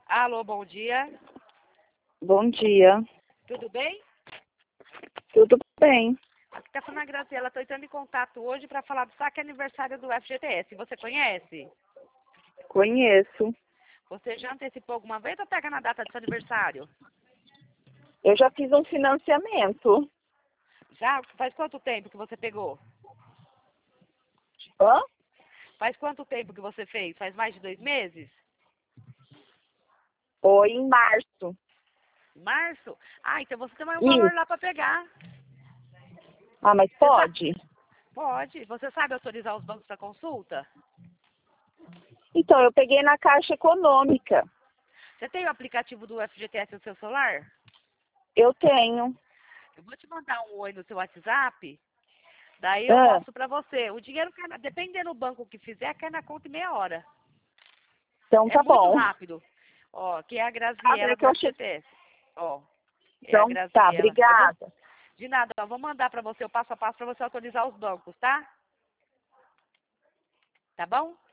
Alô, bom dia. Bom dia. Tudo bem? Tudo bem? Aqui está falando a Graziela. Estou entrando em contato hoje para falar do saque aniversário do FGTS. Você conhece? Conheço. Você já antecipou alguma vez ou pega na data do seu aniversário? Eu já fiz um financiamento. Já? Faz quanto tempo que você pegou? Hã? Faz quanto tempo que você fez? Faz mais de 2 meses? Foi em março. Março? Ah, então você tem um valor Isso. lá para pegar. Ah, mas Você pode? pode. Você sabe autorizar os bancos para consulta? Então, eu peguei na Caixa Econômica. Você tem o aplicativo do FGTS no seu celular? Eu tenho. Eu vou te mandar um oi no seu WhatsApp. Daí eu Ah, mostro pra você. O dinheiro cai dependendo do banco que fizer, cai na conta em meia hora. então É tá muito bom. rápido. Ó, que é a Ah, Graziela é do que eu achei... FGTS. Ó, é a Então tá, Graziela. obrigada. De nada, eu vou mandar pra você o passo a passo pra você autorizar os bancos, tá? Tá bom?